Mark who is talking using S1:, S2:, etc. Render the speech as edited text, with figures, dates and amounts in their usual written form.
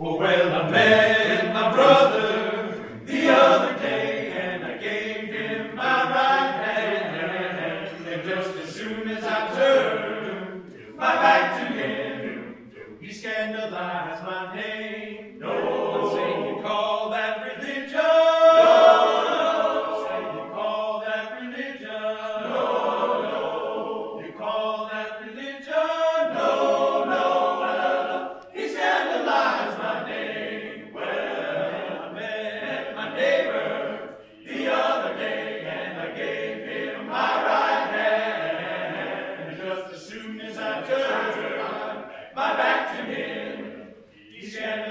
S1: Oh, well, I met my brother the other day, and I gave him my right hand. And just as soon as I turned my back to him, he scandalized my name. No, say you call that religion. No, say you call that religion. No, you call that religion. No, he scandalized my name. Well, I met my neighbor the other day, and I gave him my right hand. And just as soon as I turned my back to him, he scandalized